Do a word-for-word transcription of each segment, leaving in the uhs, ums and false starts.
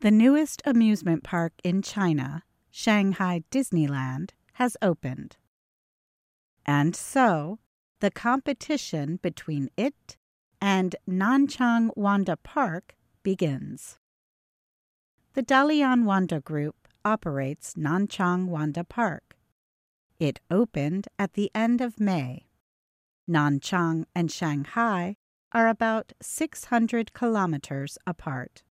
The newest amusement park in China, Shanghai Disneyland, has opened. And so, the competition between it and Nanchang Wanda Park begins. The Dalian Wanda Group operates Nanchang Wanda Park. It opened at the end of May. Nanchang and Shanghai are about six hundred kilometers apart.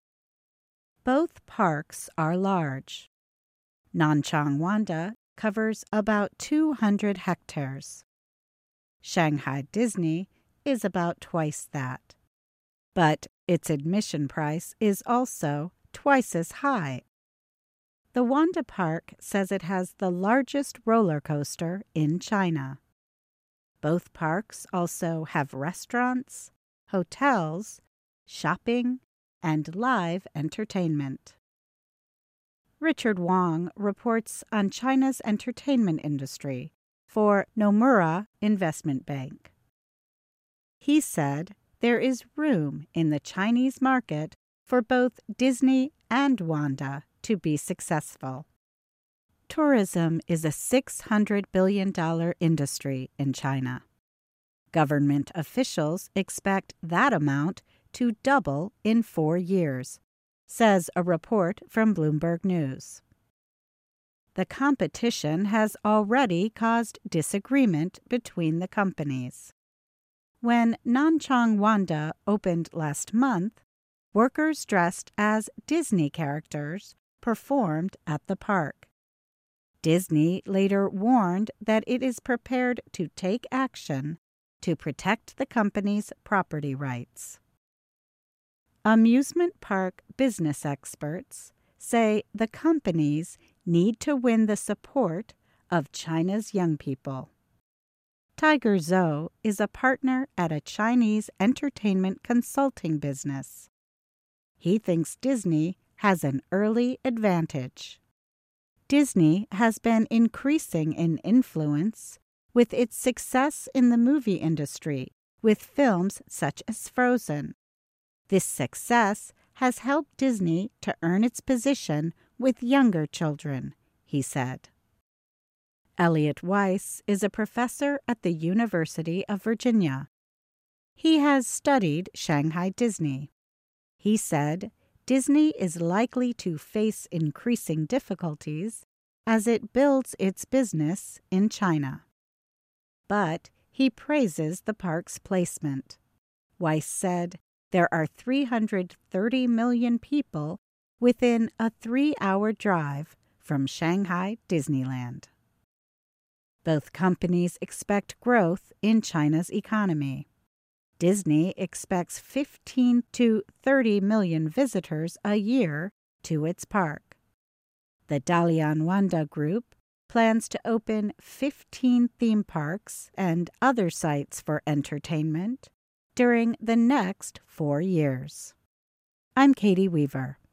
Both parks are large. Nanchang Wanda covers about two hundred hectares. Shanghai Disney is about twice that. But its admission price is also twice as high. The Wanda Park says it has the largest roller coaster in China. Both parks also have restaurants, hotels, shopping, and live entertainment. Richard Wong reports on China's entertainment industry for Nomura Investment Bank. He said there is room in the Chinese market for both Disney and Wanda to be successful. Tourism is a six hundred billion dollars industry in China. Government officials expect that amount to double in four years, says a report from Bloomberg News. The competition has already caused disagreement between the companies. When Nanchang Wanda opened last month, workers dressed as Disney characters performed at the park. Disney later warned that it is prepared to take action to protect the company's property rights. Amusement park business experts say the companies need to win the support of China's young people. Tiger Zhou is a partner at a Chinese entertainment consulting business. He thinks Disney has an early advantage. Disney has been increasing in influence with its success in the movie industry with films such as Frozen. This success has helped Disney to earn its position with younger children, he said. Elliot Weiss is a professor at the University of Virginia. He has studied Shanghai Disney. He said Disney is likely to face increasing difficulties as it builds its business in China. But he praises the park's placement. Weiss said there are three hundred thirty million people within a three-hour drive from Shanghai Disneyland. Both companies expect growth in China's economy. Disney expects fifteen to thirty million visitors a year to its park. The Dalian Wanda Group plans to open fifteen theme parks and other sites for entertainment during the next four years. I'm Katie Weaver.